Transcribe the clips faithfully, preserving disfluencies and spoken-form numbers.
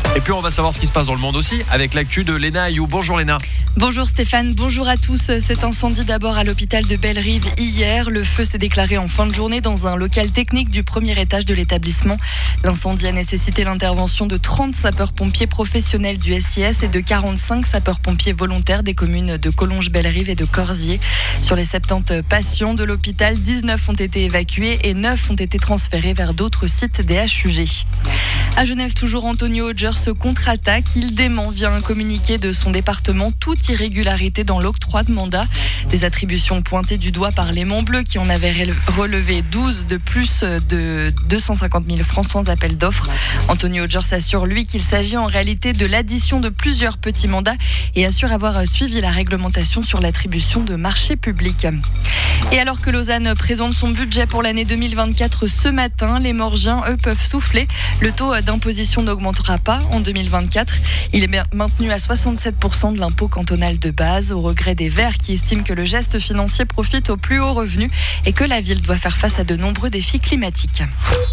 Et puis on va savoir ce qui se passe dans le monde aussi avec l'actu de Léna Ayou. Bonjour Léna. Bonjour Stéphane, bonjour à tous. Cet incendie d'abord à l'hôpital de Bellerive hier. Le feu s'est déclaré en fin de journée dans un local technique du premier étage de l'établissement. L'incendie a nécessité l'intervention de trente sapeurs-pompiers professionnels du S I S et de quarante-cinq sapeurs-pompiers volontaires des communes de Collonges-Bellerive et de Corzier. Sur les soixante-dix patients de l'hôpital, dix-neuf ont été évacués et neuf ont été transférés vers d'autres sites des H U G. À Genève, toujours, Antonio Hodger se contre-attaque. Il dément via un communiqué de son département toute irrégularité dans l'octroi de mandat. Des attributions pointées du doigt par les Montbleus qui en avaient relevé douze de plus de deux cent cinquante mille francs sans appel d'offres. Antonio Hodger s'assure, lui, qu'il s'agit en réalité de l'addition de plusieurs petits mandats et assure avoir suivi la réglementation sur l'attribution de marchés publics. Et alors que Lausanne présente son budget pour l'année deux mille vingt-quatre ce matin, les Morgiens, eux, peuvent souffler. Le taux d'imposition n'augmentera pas en deux mille vingt-quatre. Il est maintenu à soixante-sept pour cent de l'impôt cantonal de base, au regret des Verts qui estiment que le geste financier profite aux plus hauts revenus et que la ville doit faire face à de nombreux défis climatiques.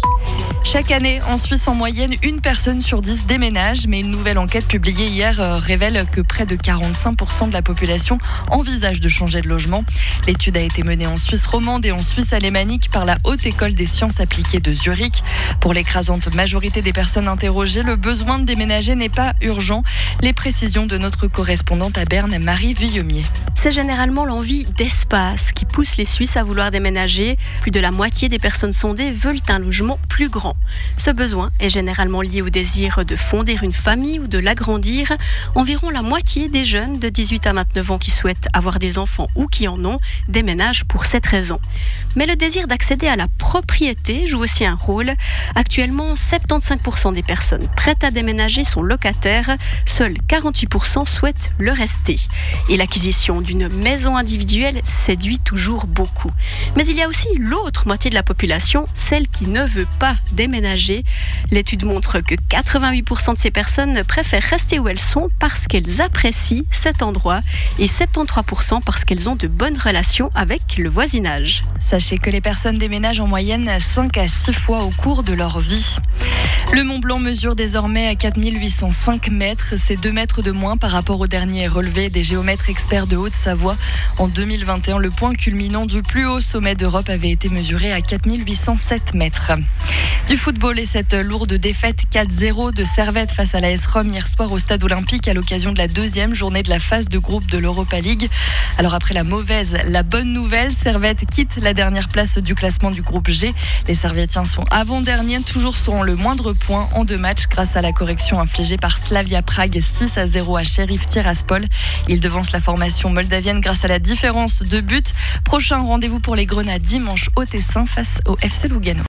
Chaque année, en Suisse, en moyenne, une personne sur dix déménage. Mais une nouvelle enquête publiée hier euh, révèle que près de quarante-cinq pour cent de la population envisage de changer de logement. L'étude a été menée en Suisse romande et en Suisse alémanique par la Haute École des sciences appliquées de Zurich. Pour l'écrasante majorité des personnes interrogées, le besoin de déménager n'est pas urgent. Les précisions de notre correspondante à Berne, Marie Villemier. C'est généralement l'envie d'espace qui pousse les Suisses à vouloir déménager. Plus de la moitié des personnes sondées veulent un logement plus grand. Ce besoin est généralement lié au désir de fonder une famille ou de l'agrandir. Environ la moitié des jeunes de dix-huit à vingt-neuf ans qui souhaitent avoir des enfants ou qui en ont déménagent pour cette raison. Mais le désir d'accéder à la propriété joue aussi un rôle. Actuellement, soixante-quinze pour cent des personnes prêtes à déménager sont locataires. Seuls quarante-huit pour cent souhaitent le rester. Et l'acquisition d'une maison individuelle séduit toujours beaucoup. Mais il y a aussi l'autre moitié de la population, celle qui ne veut pas déménager. L'étude montre que quatre-vingt-huit pour cent de ces personnes préfèrent rester où elles sont parce qu'elles apprécient cet endroit et soixante-treize pour cent parce qu'elles ont de bonnes relations avec le voisinage. Sachez que les personnes déménagent en moyenne cinq à six fois au cours de leur vie. Le Mont Blanc mesure désormais à quatre mille huit cent cinq mètres. C'est deux mètres de moins par rapport au dernier relevé des géomètres experts de Haute-Savoie. En deux mille vingt et un, le point culminant du plus haut sommet d'Europe avait été mesuré à quatre mille huit cent sept mètres. Du football et cette lourde défaite quatre zéro de Servette face à l'A S Rome hier soir au stade olympique à l'occasion de la deuxième journée de la phase de groupe de l'Europa League. Alors après la mauvaise, la bonne nouvelle, Servette quitte la dernière place du classement du groupe G. Les Servettiens sont avant-derniers, toujours sur le moindre point en deux matchs grâce à la correction infligée par Slavia Prague six à zéro à Sheriff Tiraspol. Ils devancent la formation moldavienne grâce à la différence de but. Prochain rendez-vous pour les Grenats dimanche au Tessin face au F C Lugano.